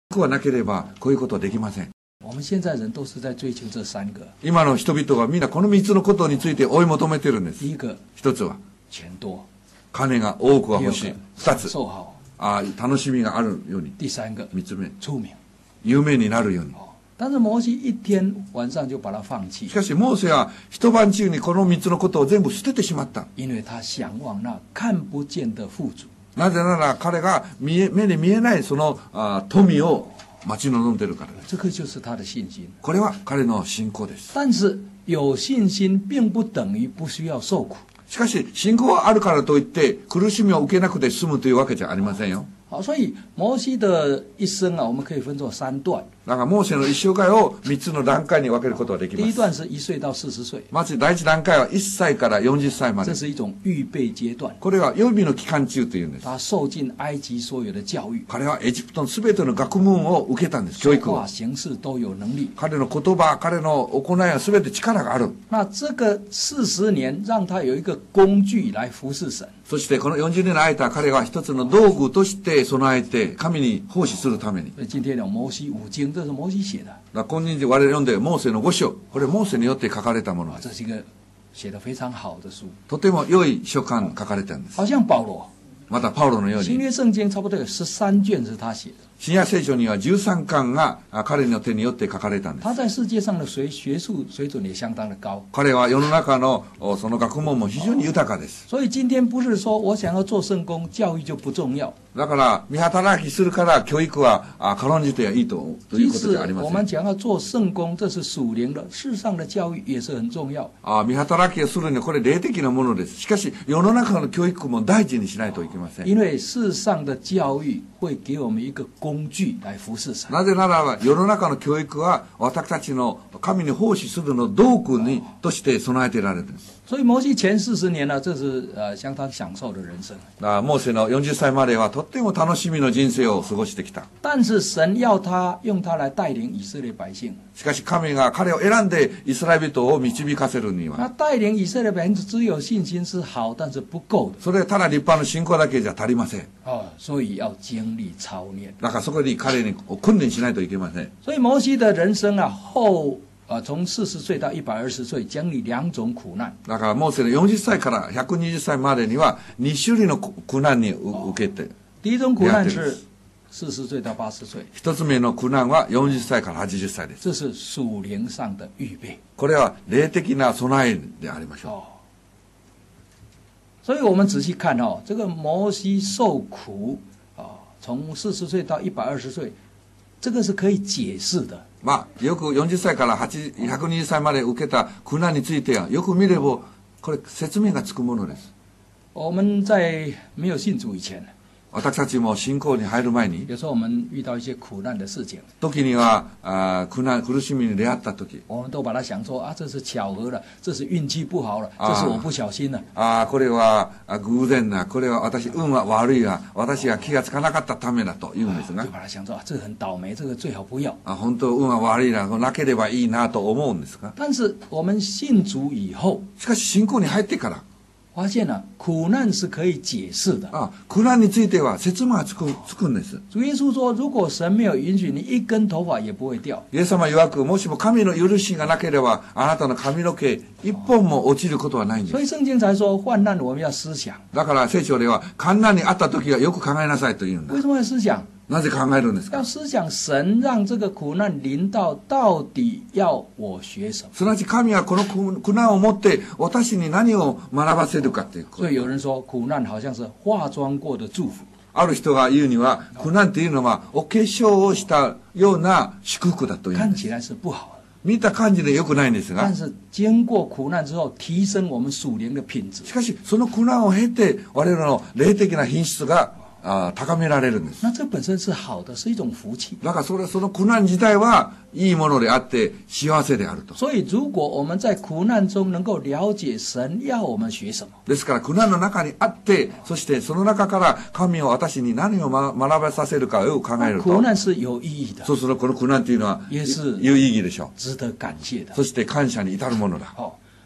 苦がなければこういうことはできません。 我们现在人都是在追求这三个。 今の人々はみんなこの3つのことについて追い求めてるんです。 第一个、 一つは钱多。 金が多くは欲しい。 第二二つ、 个受好。 楽しみがあるように。 第三个、 三つ目、 出名。 有名になるように。 但是摩西一天晚上就把它放弃。 しかしモーセは一晩中にこの3つのことを全部捨ててしまった。 因为他想望那看不见的富足。 なぜなら彼が目に見えないその富を待ち望んでいるからです。 这个就是他的信心。 これは彼の信仰です。 但是有信心并不等于不需要受苦。 しかし信仰があるからといって苦しみを受けなくて済むというわけじゃありませんよ。 好，所以摩西的一生我们可以分作3段。 だからモーセの一生涯を3つの段階に分けることができます。 第一段是1岁到40岁。 まず第一段階は1歳から40歳まで。 这是一种预备階段。 これは予備の期間中というんです。 他受尽埃及所有的教育。 彼はエジプトのすべての学問を受けたんです。教育を。 说話行事都有能力。 彼の言葉、彼の行いはすべて力がある。 那这个40年让他有一个工具来服侍神。 そしてこの40年の間、彼は一つの道具として備えて神に奉仕するために。 今天有摩西五经，这是摩西写的。 今日我々読んでモーセの5書、これモーセによって書かれたものです。 这是一个写得非常好的書。 とても良い書簡書かれたんです。 好像保罗。 またパウロのように。 新約聖經差不多有13卷是他写的。 新約聖書には13巻が彼の手によって書かれたんです。 他在世界上的学術水準也相当的高。 彼は世の中のその学問も非常に豊かです。 所以今天不是说我想要做聖工，教育就不重要。 だから見働きするから教育は軽んじていいということではありません。 我们讲要做聖工，这是屬靈的，世上的教育也是很重要。 見働きをするにはこれ霊的なものです。しかし世の中の教育も大事にしないといけません。 因为世上的教育会给我们一个工具来服侍神。 なぜならば世の中の教育は私たちの神に奉仕するの道具にとして備えていられるんです。 所以摩西前40年呢，这是相当享受的人生。 モーセの40歳まではとっても楽しみの人生を過ごしてきた。 但是神要他用他来带领以色列百姓。 しかし神が彼を選んでイスラエル人を導かせるには。 那带領以色列百姓只有信心是好，但是不夠的。 それただ立派な信仰だけじゃ足りません。 所以要經歷操練。 だからそこに彼に訓練しないといけません。 所以摩西的人生從40歲到120歲經歷2種苦難。 だからモーセの40歳から120歳までには2種類の苦難に受けて。 第一種苦難是40歲到80歲。 一つ目の苦難は40歳から80歳です。 這是屬靈上的預備。 これは霊的な備えでありましょう。所以我們仔細看這個摩西受苦從40歲到120歲，這個是可以解釋的。 よく40歳から120歳まで受けた苦難についてはよく見ればこれ説明がつくものです。 我們在沒有信主以前， 私たちも信仰に入る前に有時候我們遇到一些苦難的事情， 時には苦しみに出会った時， 我們都把它想說這是巧合了，這是運氣不好了，這是我不小心了。 これは偶然だ、これは私運は悪いが、私が気がつかなかったためだと言うんですが、 就把它想說這很倒霉，這個最好不要。 本当運は悪いな、なければいいなと思うんですが、 但是我們信主以後， しかし信仰に入ってから發現了苦難是可以解釋的。 苦難については説明がつくんです。 主耶穌說，如果神沒有允許，你一根頭髮也不會掉。 イエス様曰く、もしも神の許しがなければ、あなたの髪の毛一本も落ちることはないんです。 所以聖經才說，患難我們要思想。 だから聖書では、患難にあった時はよく考えなさいと言うんだ。 為什麼要思想？ なぜ考えるんですか？ 要思想神讓這個苦難臨到底要我學什麼？ すなわち神はこの苦難をもって私に何を学ばせるかということ。 所以有人說苦難好像是化妝過的祝福。 ある人が言うには苦難というのはお化粧をしたような祝福だというんです。 看起來是不好的。 見た感じで良くないんですが。 但是經過苦難之後提升我們屬靈的品質。 しかしその苦難を経て我々の霊的な品質が高められるんです。 那這本身是好的，是一種福氣。 だからその苦難自体はいいものであって幸せであると。 所以如果我們在苦難中能夠了解神要我們學什麼。 ですから苦難の中にあって、そしてその中から神を私に何を学ばさせるかを考えると。 苦難是有意義的。 そうするとこの苦難というのは有意義でしょう。 值得感謝的。 そして感謝に至るものだ。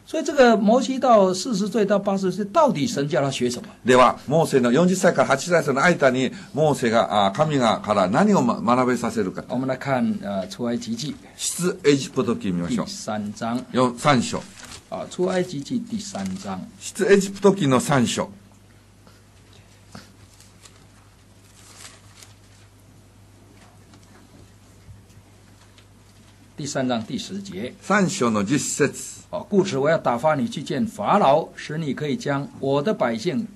所以这个摩西到40岁到80岁，到底神叫他学什么？ では、モーセの40歳から80歳の間に、モーセが、神がから何を学べさせるか。 我们来看出埃及记出エジプト記見まし第ょう。 3章 3章。 出埃及记第3章。 出エジプト記の3章。 第3章第10节。 3章の10節。 故此我要打发你去见法老，使你可以将我的百姓，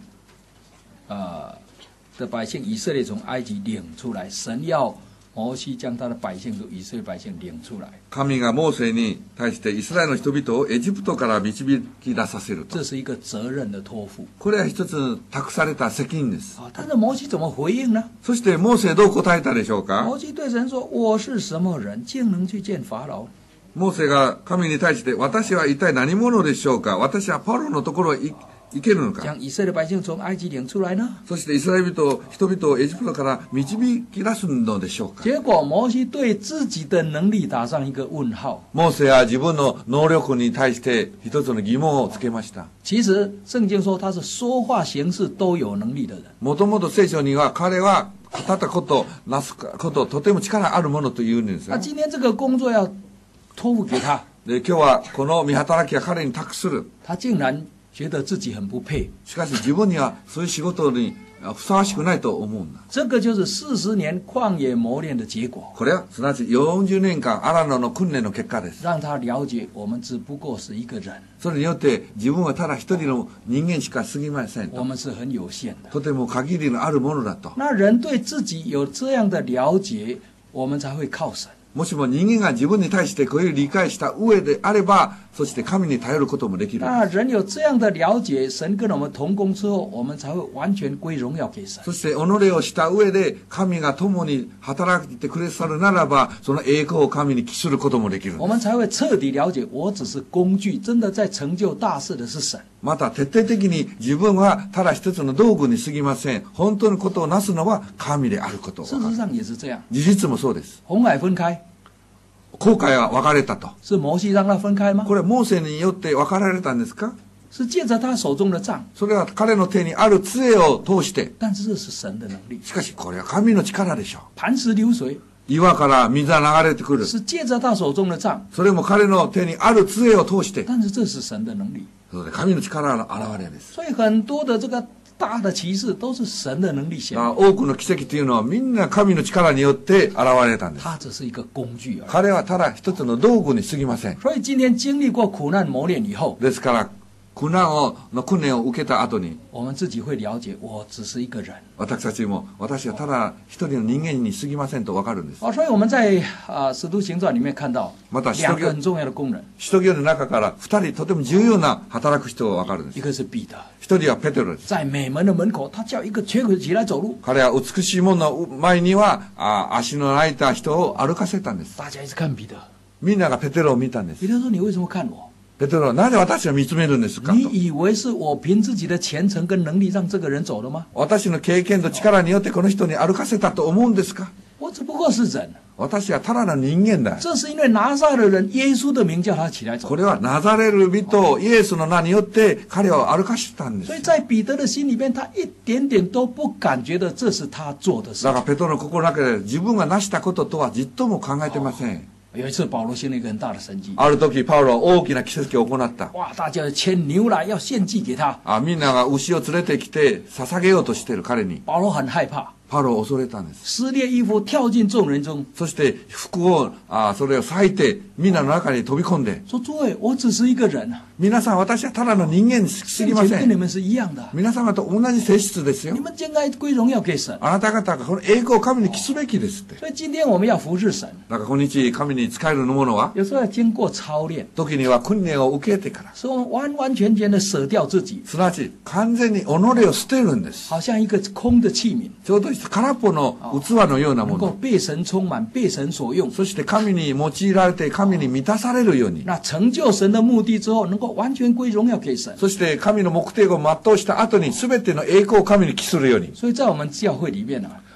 以色列从埃及领出来。神要摩西将他的百姓，以色列百姓领出来。 神がモーセに対してイスラエルの人々をエジプトから導き出させると。 这是一个责任的托付。 これは一つ託された責任です。 但是摩西怎么回应呢？ そしてモーセどう答えたでしょうか？ 摩西对神说：“我是什么人，竟能去见法老？” モーセが神に対して、私は一体何者でしょうか？私はパロのところへ行けるのか？ 将以色列百姓从埃及领出来呢？ そしてイスラエル人々をエジプトから導き出すのでしょうか？ 結果摩西对自己的能力打上一个问号。 モーセは自分の能力に対して一つの疑問をつけました。 其实圣经说他是说话行事都有能力的人。 もともと聖書には彼は語ったこと、なすこと、とても力あるものというんですよ。 今天这个工作要托付给他。 で、今日はこの見働きは彼に託する。 他竟然觉得自己很不配。 しかし自分にはそういう仕事にふさわしくないと思うんだ。 这个就是40年旷野磨練的结果。 これはすなわち40年間アラノの訓練の結果です。 让他了解我们只不过是一个人。 それによって自分はただ一人の人間しか過ぎませんと。 我们是很有限的。 とても限りのあるものだと。 那人对自己有这样的了解，我们才会靠神。 もしも人間が自分に対してこういう理解した上であれば、そして神に頼ることもできる。 那人有这样的了解，神跟我们同工之后，我们才会完全归荣耀给神。 そして己をした上で神が共に働いてくれさるならば、その栄光を神に帰することもできる。 我们才会彻底了解，我只是工具，真的在成就大事的是神。 また徹底的に自分はただ一つの道具に過ぎません。本当にことをなすのは神であることを。 事实上也是这样。 事実もそうです。 紅海分開。 紅海は分かれたと。 是摩西让他分開嗎？ これモーセによって分かられたんですか？ 是借着他手中的杖。 それは彼の手にある杖を通して。 但是这是神的能力。 しかしこれは神の力でしょう。 磐石流水。 岩から水が流れてくる。 是借着他手中的杖。 それも彼の手にある杖を通して。 但是这是神的能力。 それで神の力の現れです。 所以很多的这个大的奇事都是神的能力显明。 多くの奇跡というのはみんな神の力によって現れたんです。 他只是一个工具而已。 彼はただ一つの道具に過ぎません。 所以今天经历过苦難磨練以後， ですから苦難の訓練を受けた後に、 我们自己会了解，我只是一个人。 私たちも私はただ一人の人間に過ぎませんと分かるんです。 所以我们在使徒行传里面看到两个很重要的工人。 使徒行の中から二人とても重要な働く人が分かるんです。 一个是彼得。 一人はペテロです。 在美門的門口，他叫一个瘸腿起来走路。 彼は美しい門の前には足の開いた人を歩かせたんです。 大家一直看彼得。 みんながペテロを見たんです。 彼得说：“你为什么看我？” ペテロはなぜ私を見つめるんですか？ 你以为是我凭自己的虔诚跟能力让这个人走的吗？ 私の経験と力によってこの人に歩かせたと思うんですか？ 我只不过是人。 私はただの人間だ。 这是因为拿撒勒人耶稣的名叫他起来走。 これはナザレル人イエスの名によって彼を歩かせたんです。 所以在彼得的心里面，他一点点都不感觉到这是他做的事。 だからペテロの心の中で自分が成したこととはじっとも考えてません。 有一次保罗行了一个很大的神迹。 ある時パウロは大きな奇跡を行った。 哇！大家牵牛来要献祭给他。 みんなが牛を連れてきて捧げようとしている彼に。 保罗很害怕。 パウロを恐れたんです。 撕裂衣服跳进众人中。 そして服をそれを裂いてみんなの中に飛び込んで。 说：“诸位，我只是一个人啊。 皆さん私はただの人間に過ぎません。 跟你们是一样的。 皆様と同じ性質ですよ。 你们应该归荣耀给神。 あなた方がこの栄光を神に帰すべきですって。 所以今天我们要服侍神。 だから今日神に仕えるものは。 有时候要经過操練。 時には訓練を受けてから。 所以我们完完全全的捨掉自己。 すなわち完全に己を捨てるんです。 好像一个空的器皿。 ちょうど空っぽの器のようなもの。 能夠被神充滿、被神所用。 そして神に用いられて神に満たされるように。 那成就神的目的之後，能夠完全歸榮耀給神。 そして神の目的を全うした後に全ての栄光を神に帰するように。 所以在我們教會裡面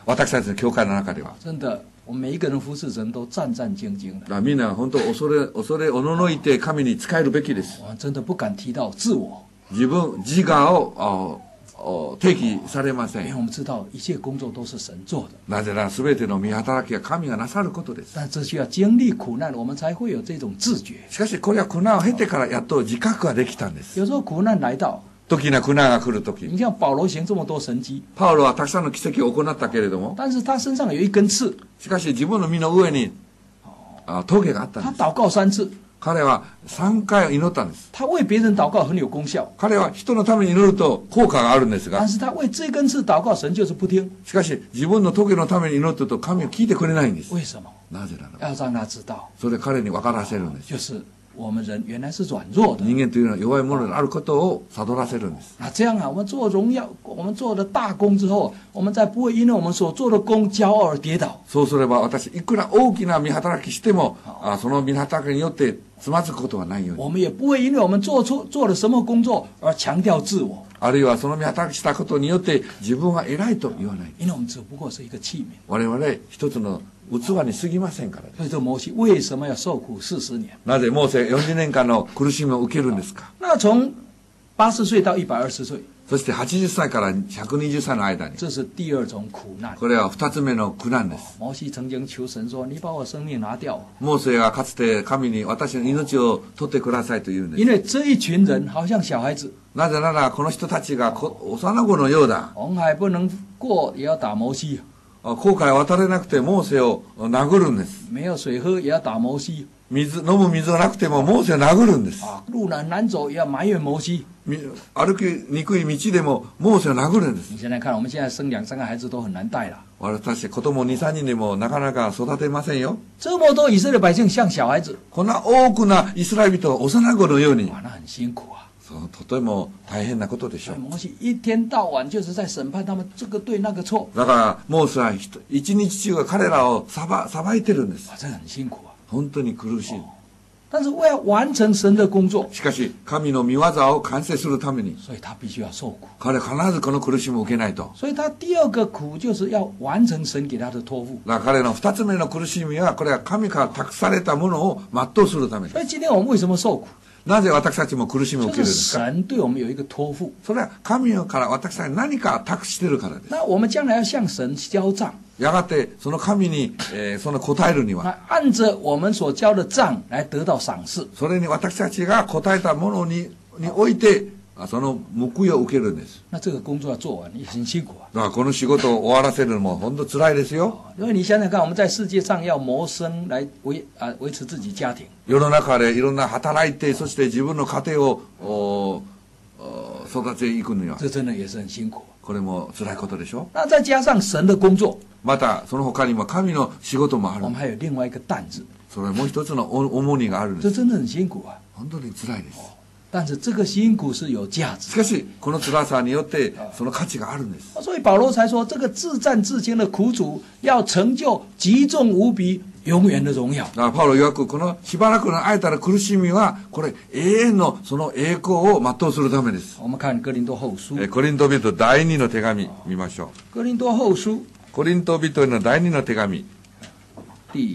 私たちの教会の中では。 真的，我们每一个人服侍神都战战兢兢的。 みんな本当恐れおののいて神に仕えるべきです。 我们真的不敢提到自我， 自我を提起されません。 因为我们知道一切工作都是神做的。 なぜなら全ての御働きは神がなさることです。 但这需要经历苦難，我们才会有这种自觉。 しかしこれは苦難を経てからやっと自覚ができたんです。 有时候苦難来到， 時な苦難が来るとき、 你像保罗行这么多神迹， パウロはたくさんの奇跡を行ったけれども、 但是他身上有一根刺， しかし自分の身の上に棘があったんです。 他祷告3次， 彼は3回祈ったんです。 他为别人祷告很有功效， 彼は人のために祈ると効果があるんですが但，是他为这根刺祷告，神就是不听。 しかし自分の棘のために祈ってると神は聞いてくれないんです。 为什么？ なぜなのか。 要让他知道， それ彼に分からせるんです。 就是我们人原来是软弱的。 人間というのは弱いものであることを悟らせるんです。 那这样啊，我们做荣耀，我们做了大功之后，我们再不会因为我们所做的功骄傲而跌倒。 そうすれば私いくら大きな見働きしてもその見働きによってつまずくことはないように。 我们也不会因为我们做了什么工作而强調自我。 あるいはその見働きしたことによって自分は偉いと言わない。 因为我们只不过是一个器皿。 我々一つの器に過ぎませんからです。 所以这摩西为什么要受苦40年？ なぜモーセ40年間の苦しみを受けるんですか。 那从80岁到120岁， そして80歳から120歳の間に、 这是第二种苦難。 これは2つ目の苦難です。 摩西曾经求神说：“你把我生命拿掉。” モーセがかつて神に私の命を取ってくださいと言うんです。 因为这一群人好像小孩子， なぜならこの人たちが幼子のようだ。 红海不能过也要打摩西， 航海渡れなくてモーセを殴るんです。 没有水喝也要打摩西。 飲む水がなくてもモーセを殴るんです。 路難走也要埋怨摩西。 歩きにくい道でもモーセを殴るんです。 你现在看，我们现在生2、3个孩子都很難帶了。 私子供2、3人でもなかなか育てませんよ。 这么多以色列百姓像小孩子， こんな多くなイスラエル人は幼子のように。 哇，那很辛苦啊。 とても大変なことでしょう。 摩西一天到晚就是在審判他们这个对那个錯。 だからモーセは一日中が彼らを裁いてるんです。 这很辛苦啊。 本当に苦しい。 但是为了完成神的工作， しかし神の御業を完成するために、 所以他必須要受苦。 彼は必ずこの苦しみを受けないと。 所以他第二個苦就是要完成神給他的托付。 だから彼の2つ目の苦しみは、これは神から託されたものを全うするためです。 所以今天我们为什麼受苦？ なぜ私たちも苦しみを受けるん就是ですか。 神對我們有一個托付。 それは神から私たちに何か託しているからです。 那我們將來要向神交賬。 やがてその神に、その答えるには、 那按着我們所交的賬來得到賞賜。 それに私たちが答えたものにおいてその報いを受けるんです。 那這個工作要做完也很辛苦啊。 だからこの仕事を終わらせるのも本当辛いですよ。 因為你想想看，我們在世界上要謀生來維持自己家庭。 世の中でいろんな働いて、そして自分の家庭を育てていくには、 這真的也是很辛苦。 これも辛いことでしょ。 那再加上神的工作， またその他にも神の仕事もある我。們還有另外一個擔子， それもう一つの重荷があるんです。 這真的很辛苦啊。 本当に辛いです。 但是這個辛苦是有價值。 しかしこの辛さによってその価値があるんです。 所以保羅才說，這個自戰自堅的苦楚要成就極重無比永遠的榮耀。 だからパウロ曰く、このしばらくの間の苦しみはこれ永遠のその栄光を全うするためです。 我們看哥林多後書。 コリント人第2の手紙見ましょう。 哥林多後書コリント人への第2の手紙第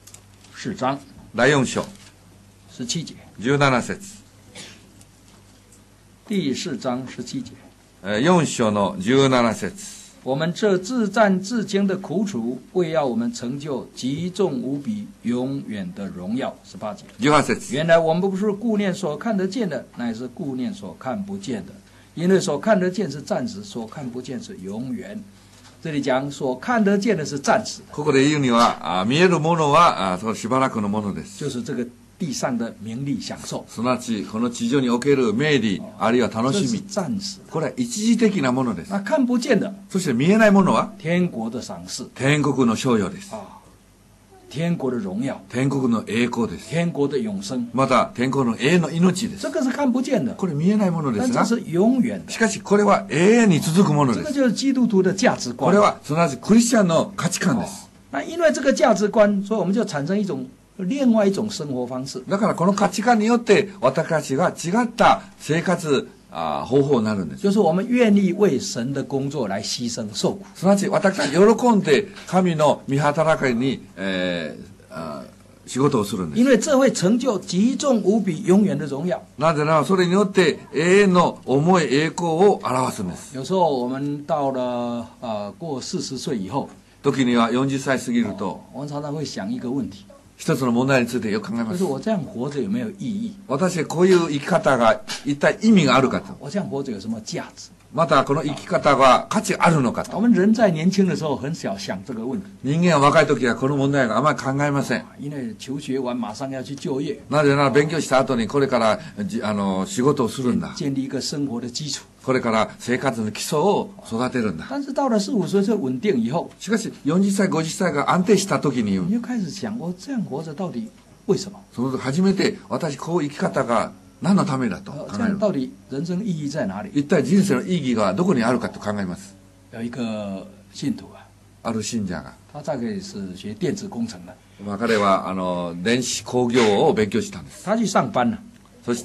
4章第4章 17節。 17節。 第4章17節。 4章の17節。 我們這自戰自堅的苦楚，為要我們成就極重無比永遠的榮耀。18節。 18節。 原來我們不是顧念所看得見的，乃是顧念所看不見的。因為所看得見是暫時，所看不見是永遠。這裡講所看得見的是暫時的。 ここで言うには、見えるものはそのしばらくのものです。 就是這個地上的名利享受。 すなわちこの地上における名利、あるいは楽しみ。 暫時的。 これは一時的なものです。 那看不見的。 そして見えないものは天國的賞賜。 天国の賞与です。 天國的榮耀。 天國の栄光です。 天國的永生。 また天國の永遠の命です。 這個是看不見的。 これ見えないものですが、 但這是永遠的。 しかしこれは永遠に続くものです。 這個就是基督徒的價值觀。 これはすなわちクリスチャンの価値観です。 那因為這個價值觀，所以我們就產生一種另外一種生活方式。 だからこの価値観によって私たちが違った生活方法になるんです。 就是我们愿意为神的工作来牺牲受苦。 すなわち私たち喜んで神の御働きに、仕事をするんです。 因为这会成就极重无比永遠的榮耀。 なぜならそれによって永遠の重い栄光を表すんです。 有时候我们到了过40岁以後， 時には40歳過ぎると、 我们常常会想一个问题， 一つの問題についてよく考えま。 就是是我这样活着有没有意义？ 私はこういう生き方が一体意味があるかと。 我这样活着有什么价值？ またこの生き方が価値あるのかと。 我们人在年轻的时候很少想这个问题， 人間は若い時はこの問題があまり考えません。 因为求学完马上要去就业， なぜなら勉強した後にこれから仕事をするんだ。 建立一个生活的基礎。 これから生活の基礎を育てるんだ。 但是到了4、5岁就稳定以後， しかし40歳50歳が安定した時に你就开始想，我这样活着到底为什么？ その時初めて私こう生き方が何のためだと考这える。 样到底人生意義在哪里？ 一体人生の意義がどこにあるかと考えます。 有一个信徒啊， ある信者が、 他大概是学电子工程的， 彼は電子工業を勉強したんです。 他去上班了。 そして、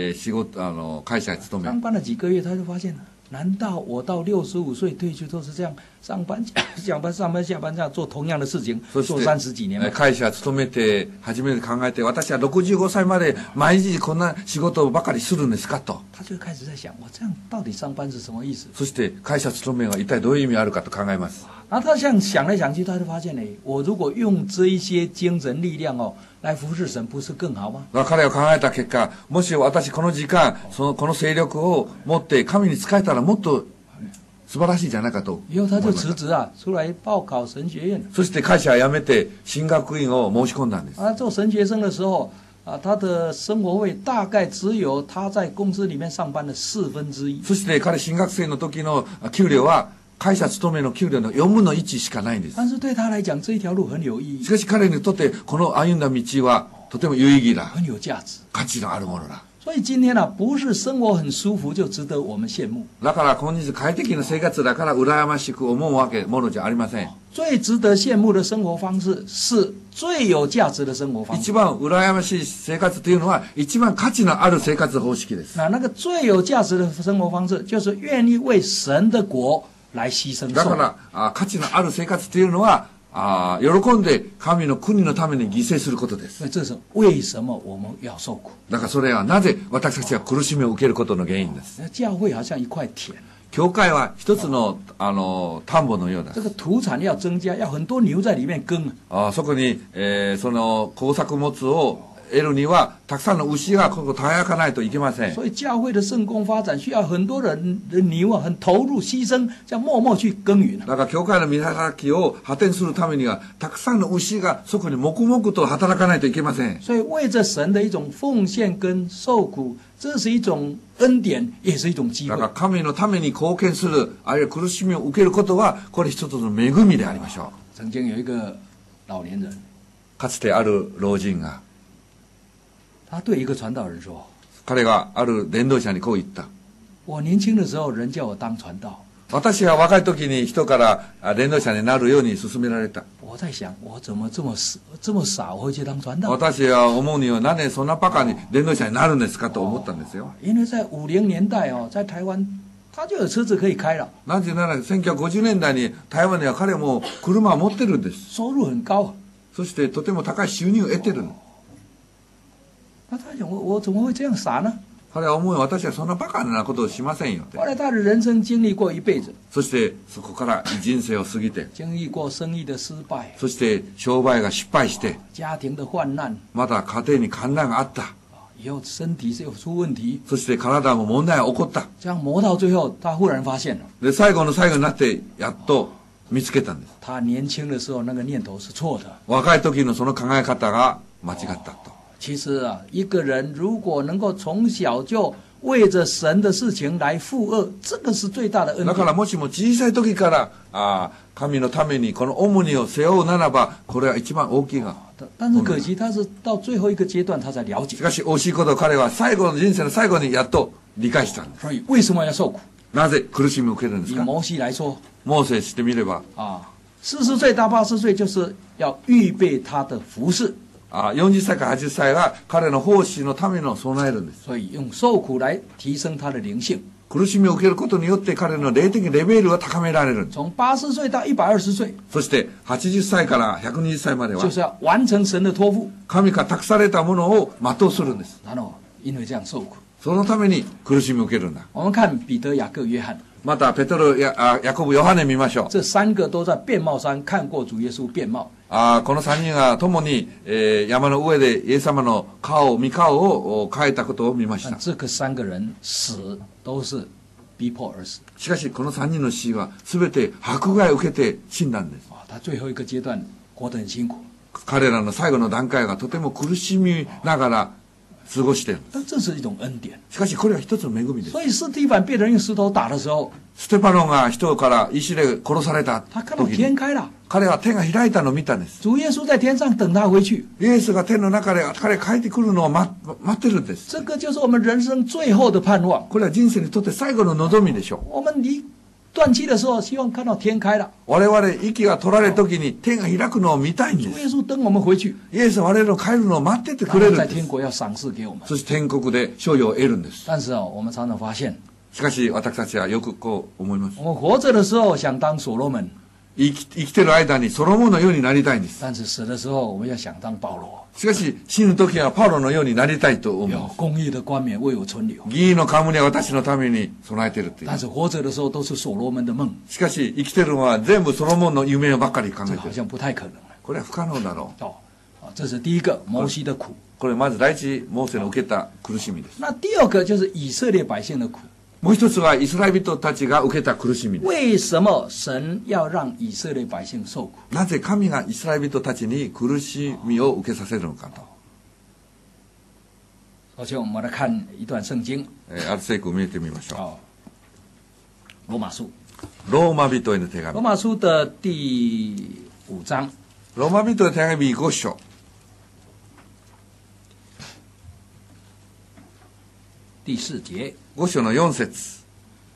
仕事会社に勤め、 上班了几个月，他就发现了，难道我到65岁退休都是这样上班、上班、上班、下班这样做同样的事情，做30几年吗？ 会社勤めて初めて考えて、私は65歳まで毎日こんな仕事ばかりするんですかと。 他就开始在想，我这样到底上班是什么意思？ そして会社勤めが一体どういう意味あるかと考えます。 然后他这样想来想去，他就发现呢，我如果用这一些精神力量来服侍神，不是更好吗？ 彼は考えた結果、もし私この時間、この勢力を持って神に仕えたらもっと素晴らしいじゃないかと以後他就辞職啊，出来報考神學院。 そして会社を辞めて進学院を申し込んだんです。 做神學生的時候他的生活費大概只有他在公司裡面上班的1/4。 そして彼進学生の時の給料は会社勤めの給料の1/4しかないんです。 但是对他來講，這一條路很有意義。 しかし彼にとってこの歩んだ道はとても有意義だ。 很有價值。 価値のあるものだ。 所以今天不是生活很舒服就值得我們羨慕。 だから今日快適な生活だから羨ましく思うものじゃありません。 最值得羨慕的生活方式是最有價值的生活方式。 一番羨ましい生活というのは一番価値のある生活方式です。 那個最有價值的生活方式就是願意為神的國來犧牲。 だから価値のある生活というのは喜んで神の国のために犠牲することです。 这是為什麼我們要受苦。 だからそれはなぜ私たちが苦しみを受けることの原因です。 教會好像一塊田。 教会は一つの田んぼのようだ。 這個土產要增加，要很多牛在裡面耕。 そこに、その耕作物を得るにはたくさんの牛がここ耐えかないといけません。 所以教会的聖工發展需要很多人的牛很投入犧牲，這樣默默去耕耘。 だから教会の御働きを発展するためにはたくさんの牛がそこに黙々と働かないといけません。 所以為着神的一種奉獻跟受苦，這是一種恩典，也是一種機會。 だから神のために貢獻する、あるいは苦しみを受けることはこれ一つの恵みでありましょう。 曾經有一個老年人， かつてある老人が他對一個傳道人說， 彼がある伝道者にこう言った。 我年輕的時候人叫我當傳道。 私は若い時に人から伝道者になるように勧められた。 我在想，我怎麼這麼傻，我會去當傳道？ 私は思うには何でそんなバカに伝道者になるんですかと思ったんですよ。 因為在50年代在台灣他就有車子可以開了。 なぜなら1950年代に台湾には彼も車を持ってるんです。 收入很高。 そしてとても高い収入を得てる。 他想我怎麼會這樣傻呢？ 彼は思う私はそんなバカなことをしませんよって。 後來他的人生經歷過一輩子。 そしてそこから人生を過ぎて。 經歷過生意的失敗。 そして商売が失敗して。 家庭的患難。 また家庭に患難があった。 以後身體又出問題。 そして体も問題が起こった。 這樣磨到最後，他忽然發現了。 で最後の最後になってやっと見つけたんです。 他年輕的時候那個念頭是錯的。 若い時のその考え方が間違ったと。 其實一個人如果能夠從小就為着神的事情來負軛，這個是最大的恩典。 だからもしも小さい時から神のためにこの重荷を背負うならばこれは一番大きいが。 但是可惜他是到最後一個階段他才了解。 しかし惜しいこと彼は最後の人生の最後にやっと理解したんです。 所以為什麼要受苦？ なぜ苦しみを受けるんですか？ 以摩西來說， モーセしてみれば 40歲到80歲就是要預備他的服事。 40歳から80歳が彼の奉仕のための備えるんです。 所以用受苦来提升他的灵性。 苦しみを受けることによって彼の霊的レベルが高められるんです。 从80岁到120岁。 そして80歳から120歳までは就是要完成神的托付。 神から託されたものを全うするんです。 因为这样受苦。 そのために苦しみを受けるんだ。 我们看彼得、雅各、约翰。 またペトロ、ヤコブ、ヨハネ見ましょう。 这3个都在变貌山看过主耶稣变貌。 この3人が共に、山の上でイエス様の顔を変えたことを見ました。 这个3个人死都是逼迫而死。 しかしこの3人の死は全て迫害を受けて死んだんです。 他最後一個階段活得很辛苦。 彼らの最後の段階がとても苦しみながら過ごしている。 这是一種恩典。 しかしこれは一つの恵みです。 所以スティファン被人用石頭打的時候、 ステパノが人から石で殺された時に彼は天が開いたのを見たんです。 主耶穌在天上等他回去。 イエスが天の中で彼が帰ってくるのを待ってるんです。 這個就是我們人生最後的盼望。 これは人生にとって最後の望みでしょう。 我們離斷氣的時候希望看到天開了。 我々息が取られる時に天が開くのを見たいんです。 主耶穌等我們回去。 イエスは我々の帰るのを待っててくれるんです。 在天國要賞賜給我們。 そして天國で賞与を得るんです。 但是我們常常發現。 しかし私たちはよくこう思います。 我們活着的時候想當所羅門。 生きてる間にソロモンのようになりたいんです。 但是死的時候我們要想當保羅。 しかし死ぬ時はパウロのようになりたいと思う。 有公義的冠冕為我存留。 義の冠は私のために備えているっていう。 但是活着的時候都是所羅門的夢。 しかし生きてるのは全部ソロモンの夢ばっかり考えてる。 好像不太可能。 これは不可能だろう。 這是第一個摩西的苦。 これまず第一モーセの受けた苦しみです。 那第二個就是以色列百姓的苦。 もう一つはイスラエル人たちが受けた苦しみです。 為什麼神要讓以色列百姓受苦？ なぜ神がイスラエル人たちに苦しみを受けさせるのかと。 首先我們來看一段聖經。 ある聖句を見てみましょう。羅馬書。 ローマ人への手紙。 羅馬書的第5章。 ローマ人への手紙5章。 第4節。 5章の4節。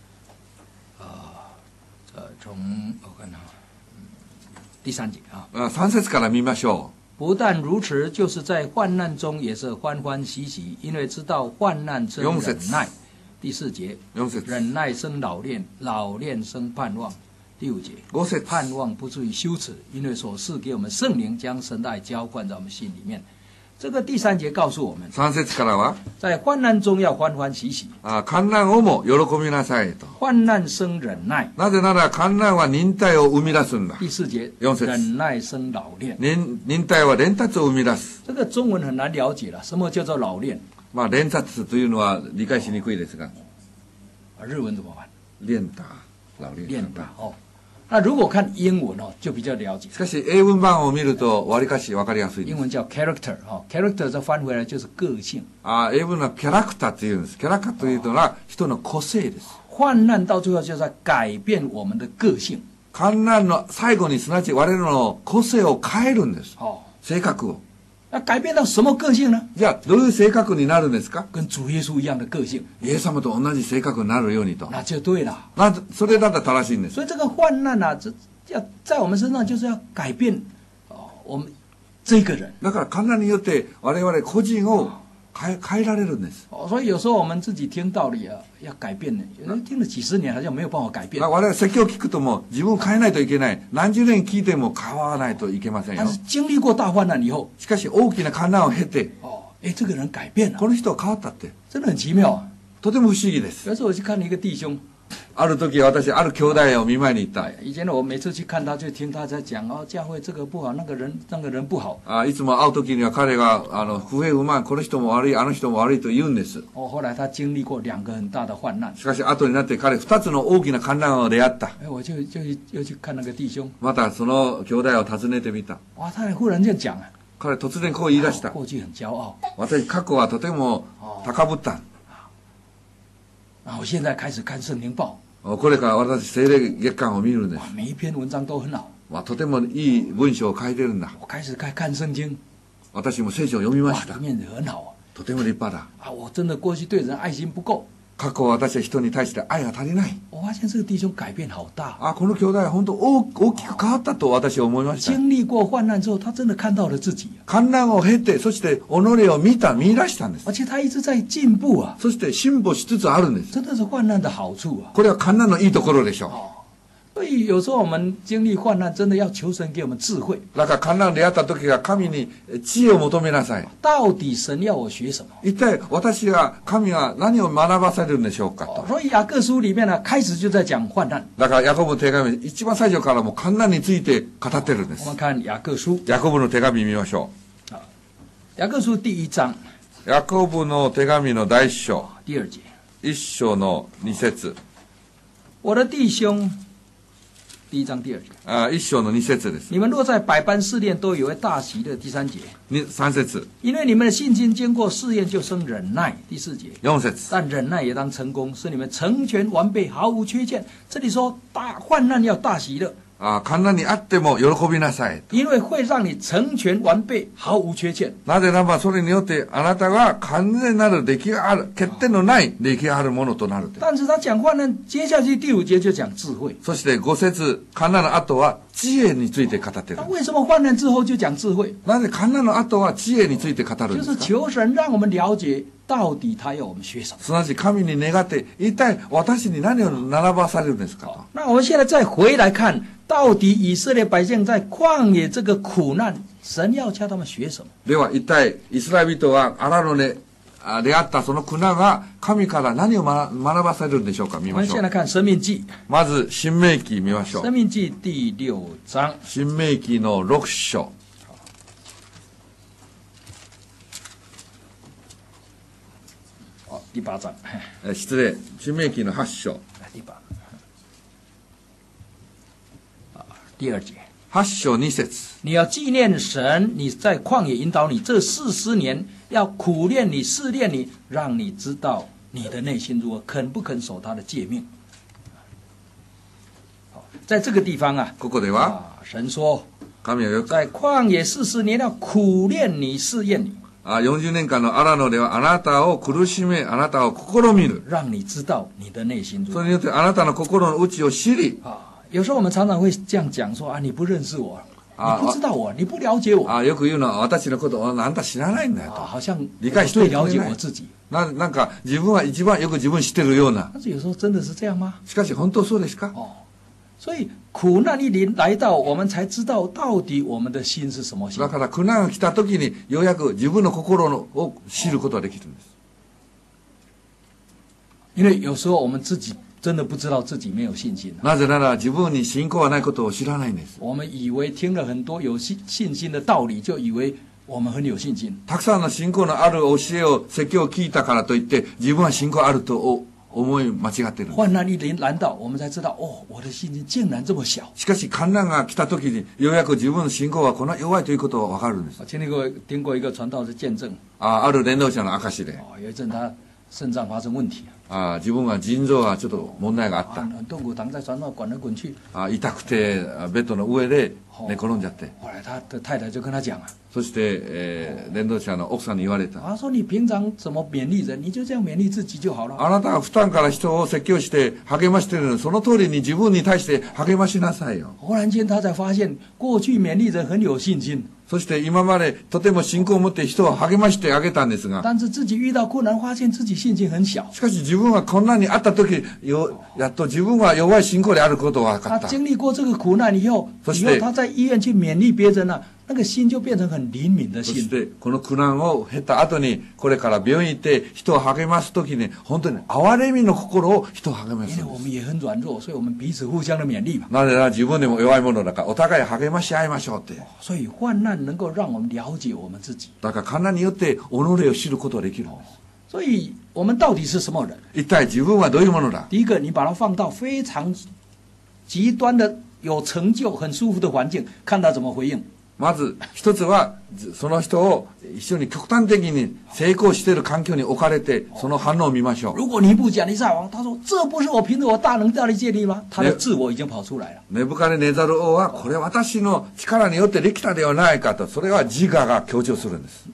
從我看第3節 3節から見ましょう。不但如此，就是在患難中也是歡歡喜喜，因為知道患難生忍耐。第4節。忍耐生老練，老練生盼望。第5節。盼望不至於羞恥，因為所賜給我們聖靈將神的愛澆灌在我們心裡面。這個第3節告訴我們， 3節からは在患難中要歡歡喜喜。 患難をも喜びなさいと。 患難生忍耐。 なぜなら患難は忍耐を生み出すんだ。 第4節。 4節。 忍耐生老練。 忍耐は練達を生み出す。 這個中文很難了解了，什麼叫做老練？ 練達というのは理解しにくいですが。 日文怎麼辦？ 練達。老練。 練達。那如果看英文就比較了解。 しかし英文版を見るとわりかし分かりやすいです。 英文叫 character，character 這翻回來就是個性。 英文はキャラクターっていうんです。キャラクターというのは人の個性です。 患難到最後就是要改變我們的個性。 患難の最後にすなわち我々の個性を変えるんです。性格を。 改變到什麼個性呢？ じゃあどういう性格になるんですか？ 跟主耶穌一樣的個性。 イエス様と同じ性格になるようにと。 那就對了。 それだったら正しいんです。 所以這個患難要在我們身上就是要改變我們這個人。 だから患難によって我々個人を変えられるんです。 所以有時候我們自己聽道理要改變呢，有人聽了幾十年好像沒有辦法改變。 我々説教を聞くとも自分を変えないといけない。何十年聞いても変わらないといけませんよ。 但是經歷過大患難以後， しかし大きな患難を経て、 這個人改變了。 この人は変わったって。 真的很奇妙。 とても不思議です。 有時候我去看一個弟兄。 ある時私ある兄弟を見舞いに行った。 以前我每次去看他就聽他在講教會這個不好，那個人不好。 いつも会う時には彼が不平不満、この人も悪い、あの人も悪いと言うんです。 後來他經歷過2個很大的患難。 しかし後になって彼2つの大きな患難を出會った。 我就又去看那個弟兄。 またその兄弟を訪ねてみた。 他忽然間講彼突然こう言い出した。 過去很驕傲。 私過去はとても高ぶった。 我現在開始看聖靈報。 これから私聖霊月間を見るんです。 每一篇文章都很好。 とてもいい文章を書いてるんだ。 我開始看聖經。 私も聖書を読みました。 裡面很好。 とても立派だ。 我真的過去對人愛心不夠。 過去私は人に対して愛が足りない。 我发现这个弟兄改变好大。 あ、この兄弟は本当大きく変わったと私は思いました。 经历过患难之后，他真的看到了自己。 患難を経て、そして己を見出したんです。 而且他一直在进步啊。 そして進歩しつつあるんです。 真的是患難的好处啊。 これは患難のいいところでしょう。 所以有时候我们经历患難，真的要求神给我们智慧。 だから患難であった時が神に知恵を求めなさい。 到底神要我学什么？ 一体神は何を学ばされるんでしょうかと。 所以雅各书里面呢，开始就在讲患難。 だからヤコブの手紙一番最初からもう患難について語ってるんです。 我们看雅各书。 ヤコブの手紙見ましょう。雅各書第1章。 ヤコブの手紙の第1章。 第2節。 1章の2節。 我的弟兄。第1章第2节。 1章の2節です。 你们若在百般試煉，都以為大喜樂。第3節。 3節。 因為你們的信心經過試驗，就生忍耐。第4節。 4節。 但忍耐也當成功，使你們成全完備，毫無缺欠。這裡說患難要大喜樂。 患難にあっても喜びなさい。 因為會讓你成全完備，毫無缺欠。 なぜならばそれによってあなたが完全なる出来がある、欠点のない出来があるものとなる。 但是他講患難，接下去第5節就講智慧。 そして5節、患難の後は知恵について語っている。 為什麼患難之後就講智慧？ なぜ患難の後は知恵について語るんですか？ 就是求神讓我們了解到底他要我們學什麼。 すなわち神に願って一体私に何を学ばされるんですかと。 那我們現在再回來看。到底以色列百姓在曠野這個苦難，神要叫他們學什麼？ では一體イスラエル人は荒野で出会ったその苦難が神から何を学ばされるんでしょうか。見ましょう。 我們現在看申命記。 まず申命記見ましょう。 申命記第6章。 申命記の6章。 第8章。 失礼。申命記の8章。 第8。第2節。 8章2節。 你要紀念神，你在曠野引導你這40年，要苦練你、試煉你，讓你知道你的內心如何，肯不肯守他的誡命。在這個地方啊， ここでは神說， 神はよく在曠野40年要苦練你、試驗你。 40年間の荒野ではあなたを苦しめ、あなたを試みる。 讓你知道你的內心如何。 それによってあなたの心の内を知り。 有時候我們常常會這樣講說你不認識我，你不知道我，你不了解我。 よく言うのは私のことをあんた知らないんだよと。 好像理解して了解我自己。 なんか自分は一番よく自分知ってるような。 但是有時候真的是這樣嗎？ しかし本当そうですか？ 所以苦難一臨來到，我們才知道到底我們的心是什麼心。 だから苦難が来た時にようやく自分の心を知ることができるんです。 因為有時候我們自己真的不知道自己沒有信心。 なぜなら自分に信仰はないことを知らないんです。 我們以為聽了很多有信心的道理，就以為我們很有信心。 たくさんの信仰のある教えを説教を聞いたからといって自分は信仰あると思い間違ってる。 患難一臨到，我們才知道，我的信心竟然這麼小。 しかし患難が来た時にようやく自分の信仰はこんな弱いということがわかるんです。 聽過一個傳道的見證。 ある伝道者の証で。 有一陣他腎臟發生問題。 自分は腎臓がちょっと問題があった。 很痛苦，躺在床上滾來滾去。 痛くてベッドの上で寝転んじゃって。 後來他的太太就跟他講啊。 そして、伝道者の奥さんに言われた。 說你平常怎麼勉勵人，你就這樣勉勵自己就好了。 あなたが普段から人を説教して励ましているのに、その通りに自分に対して励ましなさいよ。 忽然間他才發現，過去勉勵人很有信心。 そして今までとても信仰を持って人を勵ましてあげたんですが、 但是自己遇到困難，發現自己信心很小。 しかし自分は困難にあった時、やっと自分は弱い信仰であることが分かった。 他經歷過這個苦難以後他在醫院去勉勵別人啊，那個心就變成很靈敏的心。 そしてこの苦難を経た後にこれから病院行って人を励ます時に本当に憐れみの心を人を励ます。 因為我們也很軟弱，所以我們彼此互相的勉勵嘛。 なぜなら自分でも弱いものだからお互い励まし合いましょうって。 所以患難能夠讓我們了解我們自己。 だから患難によって己を知ることができるんです。 所以我們到底是什麼人？ 一體自分はどういうものだ？ 第一個，你把它放到非常極端的有成就、很舒服的環境，看他怎麼回應。 まず一つはその人を一緒に極端的に成功している環境に置かれてその反応を見ましょう。 如果尼布甲尼撒王他說這不是我憑着我大能大力建立嗎？他的自我已經跑出來了。 ネブカデネザル王はこれ私の力によってできたではないかと、それは自我が強調するんです。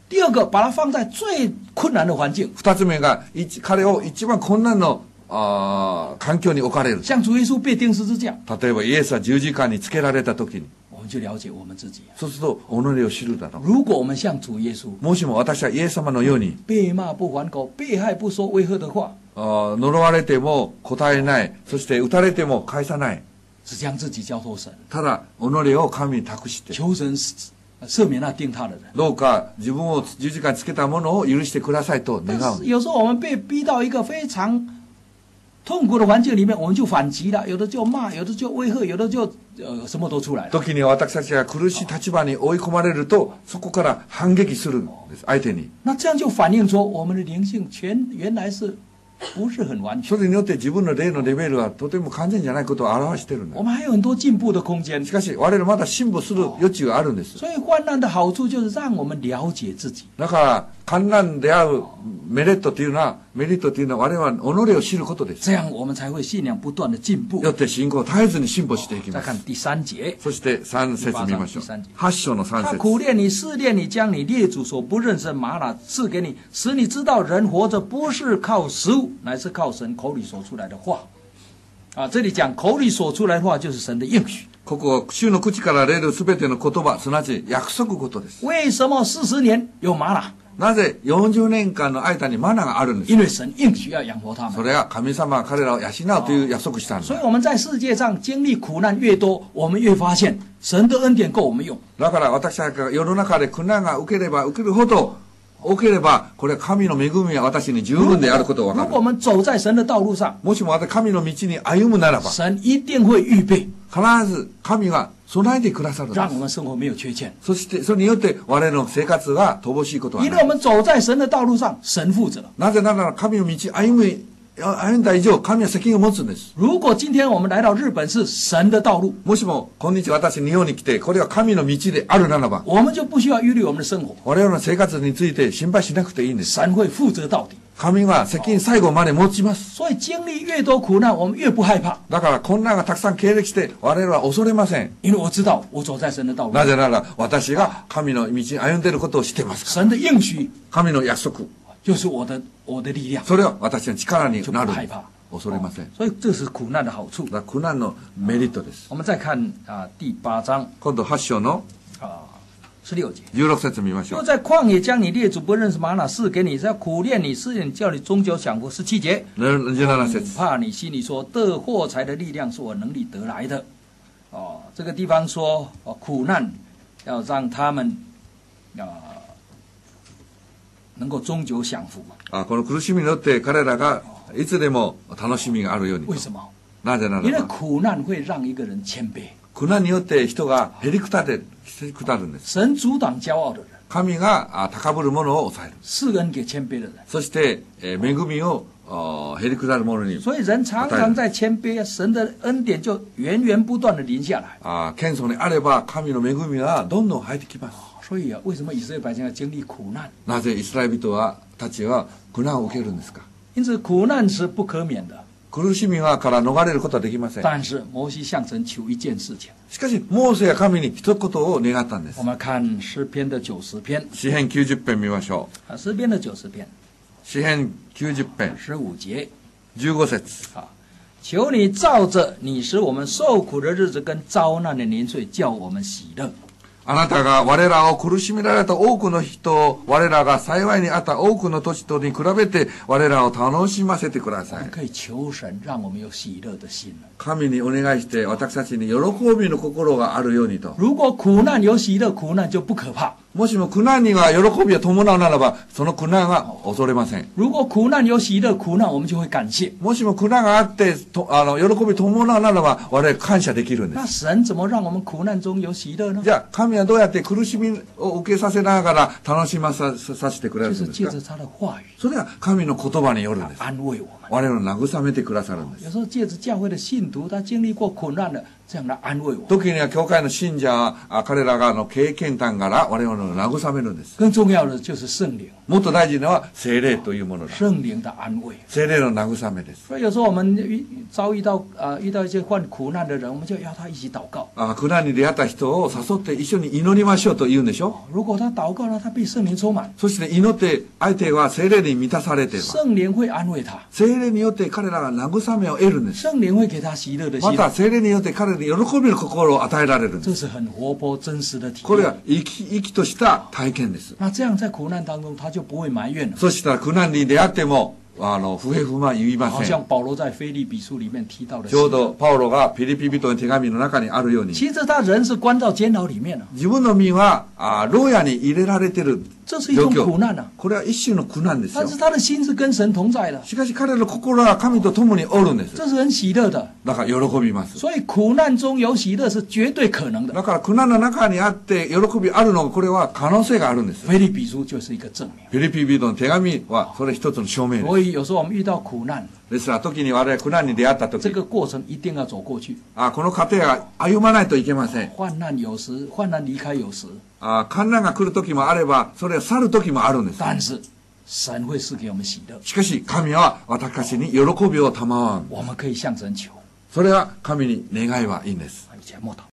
第二个，把它放在最困難的環境。 二つ目が、彼を一番困難の環境に置かれる。 像主耶稣被釘十字架。 例えばイエスは十字架につけられた時に。 我们就了解我们自己。 そうすると、己を知るだろう。 如果我们像主耶稣， もしも私はイエス様のように、 被罵不還口，被害不說威嚇的話， 呪われても答えない、そして撃たれても返さない。 只將自己交託神。 ただ、己を神に託して。 求神赦免那釘他的人。 どうか自分を十字架につけたものを許してくださいと願う。 有時候我們被逼到一個非常痛苦的環境裡面，我們就反擊了，有的就罵，有的就威嚇，有的就什麼都出來了。 時には私たちが苦しい立場に追い込まれると、そこから反撃するんです、相手に。 那這樣就反映出我們的靈性原來是不是很完全。 それによって自分の霊のレベルはとても完全じゃないことを表しているんです。 我們還有很多進步的空間。 しかし我々まだ進歩する余地があるんです。 所以患難的好處就是讓我們了解自己。 だから患難であるメリットというのは我々は己を知ることです。 這樣我們才會信仰不斷的進步。 よって信仰を絶えずに進歩していきます。 再看第3節。 そして3節見ましょう。8章の3節。 他苦練你試煉你，將你列祖所不認識嗎哪賜給你，使你知道人活着不是靠食物，乃是靠神口裡所出來的話。這裡講口裡所出來的話就是神的應許。 ここ主の口から出るすべての言葉、すなわち約束事です。 為什麼40年有嗎哪？ なぜ40年間の間にマナがあるんですか？ 因為神應許要養活他們。 それは神様が彼らを養うという約束したんです。 所以我們在世界上經歷苦難越多，我們越發現神的恩典夠我們用。 だから私たちが世の中で苦難が受ければ受けるほど多ければ、これは神の恵みは私に十分であることを分かる。 如果我們走在神的道路上， もしも私神の道に歩むならば、 神一定會預備。 必ず神が備えてくださる。 讓我們生活沒有缺陷。 そしてそれによって我々の生活が乏しいことはない。 因為我們走在神的道路上，神負責。 なぜなら神の道歩んだ以上、神は責任を持つんです。 如果今天我們來到日本是神的道路， もしも今日私日本に来てこれが神の道であるならば、 我們就不需要憂慮我們的生活。 我々の生活について心配しなくていいんです。 神會負責到底。 神は責任最後まで持ちます。 所以經歷越多苦難，我們越不害怕。 だから困難がたくさん経歷して我々は恐れません。 因為我知道我走在神的道路。 なぜなら私が神の道に歩んでいることを知っていますから。 神的應許， 神の約束就是我的力量。 それは私の力になる。 就不害怕。 恐れません。 所以這是苦難的好處。 だ苦難のメリットです。 我們再看第8章。 今度8章の 16節。 16節見ましょう。 又在曠野將你列祖不認識嗎哪賜給你，在苦煉你試驗叫你終究享福。17節。 17節。 怕你心裡說得貨財的力量是我能力得來的。這個地方說苦難要讓他們能夠終究享福。 この苦しみによって彼らがいつでも楽しみがあるように。 為什麼？ なぜならば。 因為苦難會讓一個人謙卑。 苦難によって人がへりくだるんです。 神阻擋驕傲的人。 神が高ぶる者を抑える。 賜恩給謙卑的人。 そして恵みをへりくだる者に。 所以人常常在謙卑，神的恩典就源源不斷的臨下來。 謙遜にあれば神の恵みがどんどん入ってきます。 所以為什麼以色列百姓要經歷苦難？ なぜイスラエル人たちは苦難を受けるんですか？ 因此苦難是不可免的。 苦しみから逃れることはできません。 但是摩西向神求一件事情。 しかしモーセが神に一言を願ったんです。 我們看詩篇的90篇。 詩編90編見ましょう。 詩篇的90篇。 詩編90編 15節。 15節。 求你照着你使我們受苦的日子跟遭難的年歲，叫我們喜樂。 あなたが我らを苦しめられた多くの人、我らが幸いにあった多くの年とに比べて、我らを楽しませてください。 可以求神讓我們有喜樂的心。 神にお願いして私たちに喜びの心があるようにと。 如果苦難有喜樂，苦難就不可怕。 もしも苦難には喜びを伴うならば、その苦難は恐れません。 如果苦難有喜樂，苦難我們就會感謝。 もしも苦難があって喜び伴うならば、我々感謝できるんです。 那神怎麼讓我們苦難中有喜樂呢？ じゃあ神はどうやって苦しみを受けさせながら楽しまさせてくれるんですか？ 就是借着他的話語。 それは神の言葉によるんです。 安慰我們。 我々を慰めてくださるんです。 有時候借着教會的信徒，他經歷過苦難了， 这样来安慰我。 時には教会の信者は彼らが経験談から我々を慰めるんです。 更重要的就是圣灵。 もっと大事なのは聖霊というものだ。 圣灵的安慰。 聖霊の慰めです。 所以有时候我们遭遇到一些患苦難的人，我们就要他一起祷告。 苦難に出会った人を誘って一緒に祈りましょうと言うんでしょ。 如果他祷告了，他被聖靈充滿。 そして祈って相手は聖霊に満たされて、 聖靈会安慰他。 聖霊によって彼らが慰めを得るんです。 聖靈会給他喜樂的心。 また聖霊によって彼らに喜びの心を與えられるんです。 这是很活潑真實的體驗。 これは生きとした体験です。 那這樣在苦難當中，他就不會埋怨了。 そしたら苦難に出会っても不平不満言いません。 好像保羅在腓立比書裡面提到的。 ちょうどパウロがピリピ人の手紙の中にあるように。 其實他人是關到監牢裡面了。 自分の身は牢屋に入れられている這是一種苦難啊。 これは一種の苦難ですよ。 但是他的心是跟神同在的。 しかし彼の心は神と共におるんです。 這是很喜樂的。 だから喜びます。 所以苦難中有喜樂是絕對可能的。 だから苦難の中にあって喜びあるのがこれは可能性があるんです。 腓立比書就是一個證明。 ピリピ人の手紙はそれ一つの証明です。 所以有時候我們遇到苦難。 ですから時に我々苦難に出会った時。 這個過程一定要走過去。 この過程は歩まないといけません。 患難有時，患難離開有時。 患難が来る時もあれば、それは去る時もあるんです。 但是神會賜給我們喜樂。 しかし神は私たちに喜びを賜る。 我們可以向神求。 それは神に願いはいいんです。 以前默禱。